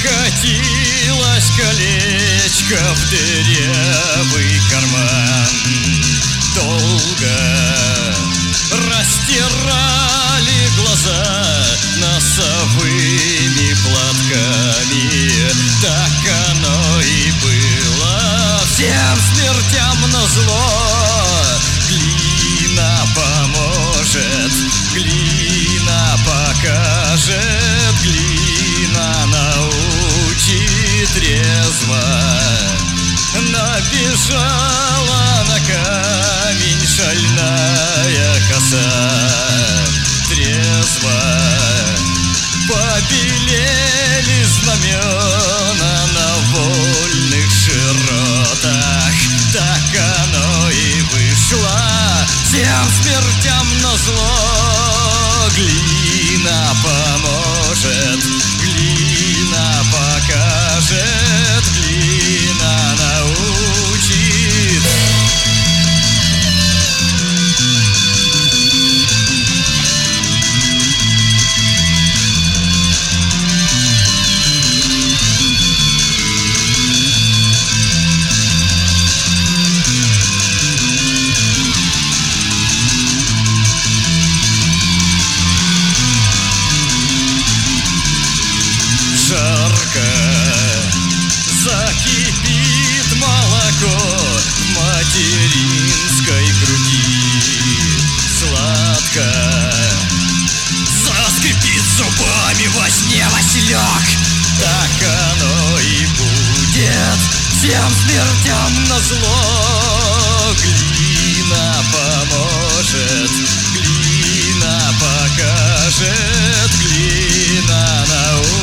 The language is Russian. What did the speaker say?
Покатилось колечко в дырявый карман. Долго растирали глаза носовыми платками. Так оно и было, всем смертям назло. Глина поможет, глина покажет, глина научит трезво. Набежала на камень шальная коса. Трезво побелели знамена на вольных широтах. Так оно и вышло, всем смертям назло. Глина поможет, глина покажет, глина научит. Жарко закипит молоко в материнской груди. Сладко заскрипит зубами во сне Василек. Так оно и будет, всем смертям назло. Глина поможет, глина покажет, глина научит.